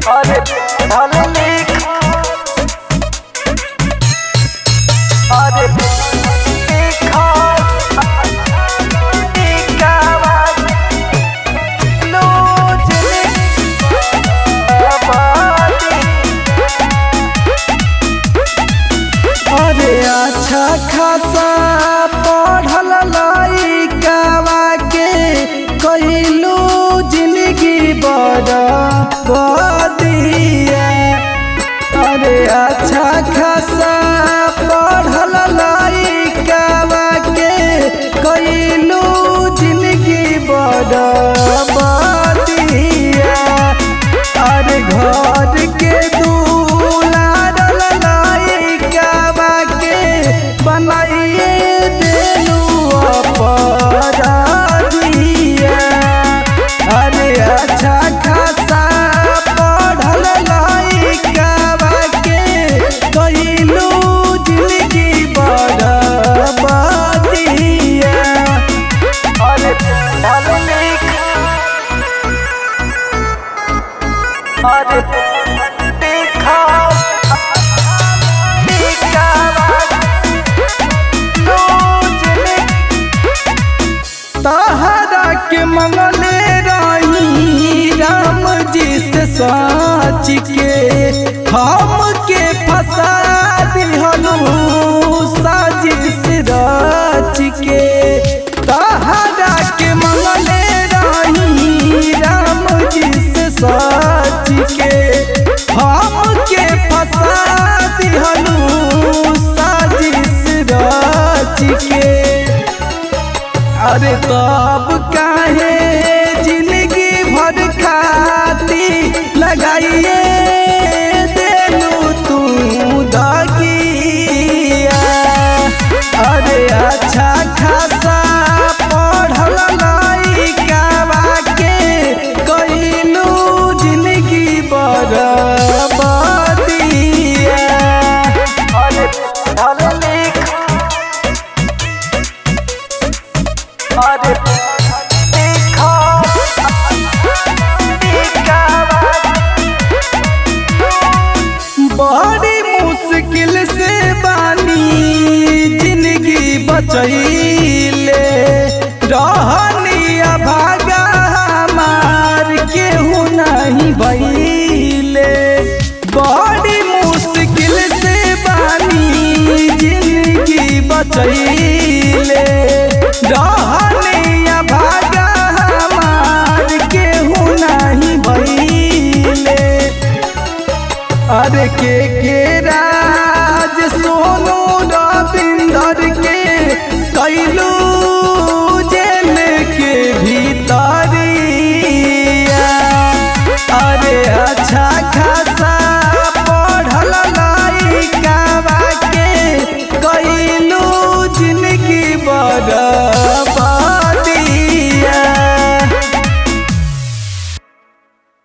अरे ढल लिखा अरे लिखा लिखावा लूज अरे अच्छा खासा पढ़ल लइकावा के कइलू जिंदगी बर्बादिया। अरे अच्छा खासा पढ़ल लइकावा के कइलू जिंदगी बर्बादिया। अरे घर के दुलारल लइकावा के बनाइए देलू अपराधिया। अरे अच्छा खासा पढ़ल लइकावा के कइलू जिंदगी बर्बादिया। अरे ढल लिखा अरे लिखा लिखावा लूज तहरा के मंगले रही राम जी से सच के हम के फंसा दिहलू साजिश रच के। तहरा के मंगले रही राम जी से सच के हम के फंसा दिहलू साजिश रच के। अरे तब काहे जिंदगी भर खाती लगाइए देलू तू दगिया। अरे अच्छा खासा पढ़ल लइकावा के कइलू जिंदगी बर्बादिया। अरे ढल लिखा अरे लिखा लिखावा बड़ी मुश्किल से बानी जिंदगी बचैले रहनी भागा हमार केहू नहीं भइले। बड़ी मुश्किल से बानी जिंदगी बचैले रहनी भागा हमार केहू नहीं भइले। अरे के